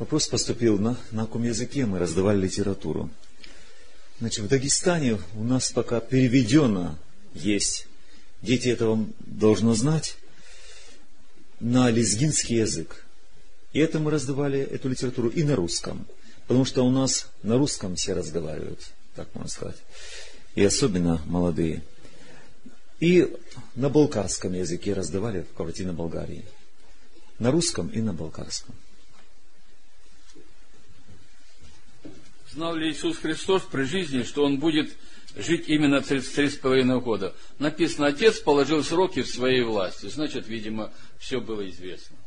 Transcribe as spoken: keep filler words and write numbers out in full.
Вопрос поступил на, на каком языке мы раздавали литературу. Значит, в Дагестане у нас пока переведено есть, дети этого должны знать, на лезгинский язык. И это мы раздавали, эту литературу, и на русском. Потому что у нас на русском все разговаривают, так можно сказать. И особенно молодые. И на балкарском языке раздавали в Кабардино-Балкарии. На русском и на балкарском. Знал ли Иисус Христос при жизни, что Он будет жить именно тридцать три с половиной года? Написано, Отец положил сроки в своей власти. Значит, видимо, все было известно.